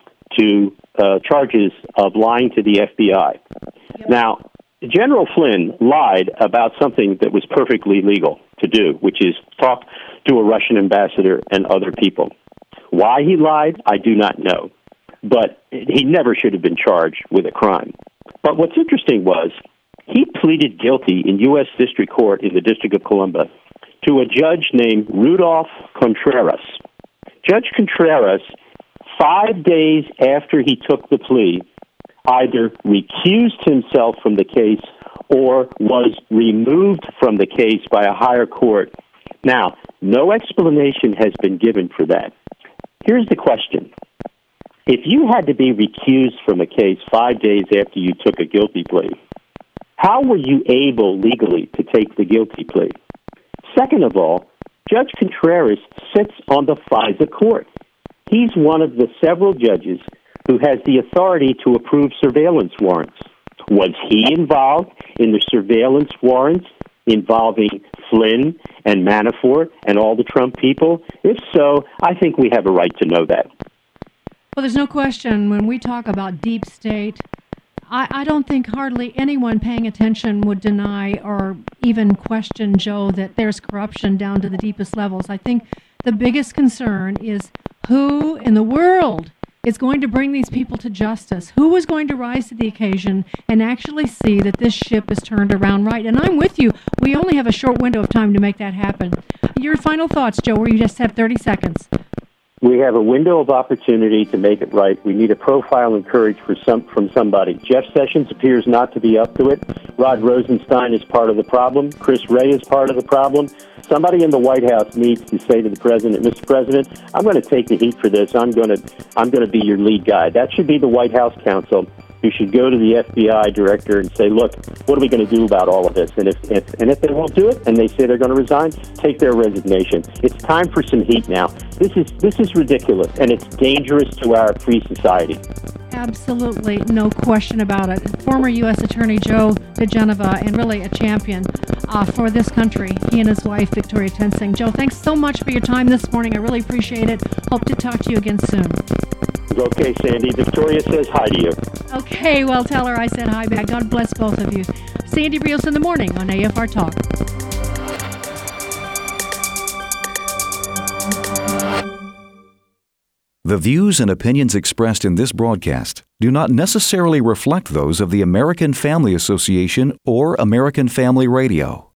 to uh, charges of lying to the F B I. Yep. Now, General Flynn lied about something that was perfectly legal to do, which is talk to a Russian ambassador and other people. Why he lied, I do not know. But he never should have been charged with a crime. But what's interesting was he pleaded guilty in U S District Court in the District of Columbia to a judge named Rudolph Contreras. Judge Contreras, five days after he took the plea, either recused himself from the case or was removed from the case by a higher court. Now, no explanation has been given for that. Here's the question. If you had to be recused from a case five days after you took a guilty plea, how were you able legally to take the guilty plea? Second of all, Judge Contreras sits on the FISA court. He's one of the several judges who has the authority to approve surveillance warrants. Was he involved in the surveillance warrants involving Flynn and Manafort and all the Trump people? If so, I think we have a right to know that. Well, there's no question when we talk about deep state, I, I don't think hardly anyone paying attention would deny or even question, Joe, that there's corruption down to the deepest levels. I think the biggest concern is who in the world is going to bring these people to justice? Who is going to rise to the occasion and actually see that this ship is turned around right? And I'm with you. We only have a short window of time to make that happen. Your final thoughts, Joe, where you just have thirty seconds. We have a window of opportunity to make it right. We need a profile and courage for some, from somebody. Jeff Sessions appears not to be up to it. Rod Rosenstein is part of the problem. Chris Wray is part of the problem. Somebody in the White House needs to say to the president, Mister President, I'm going to take the heat for this. I'm going to, I'm going to be your lead guy. That should be the White House counsel who should go to the F B I director and say, look, what are we going to do about all of this? And if, if and if they won't do it and they say they're going to resign, take their resignation. It's time for some heat now. This is this is ridiculous, and it's dangerous to our free society. Absolutely, no question about it. Former U S Attorney Joe diGenova, and really a champion uh, for this country. He and his wife, Victoria Tensing. Joe, thanks so much for your time this morning. I really appreciate it. Hope to talk to you again soon. Okay, Sandy. Victoria says hi to you. Okay, well, tell her I said hi back. God bless both of you. Sandy Rios in the morning on A F R Talk. The views and opinions expressed in this broadcast do not necessarily reflect those of the American Family Association or American Family Radio.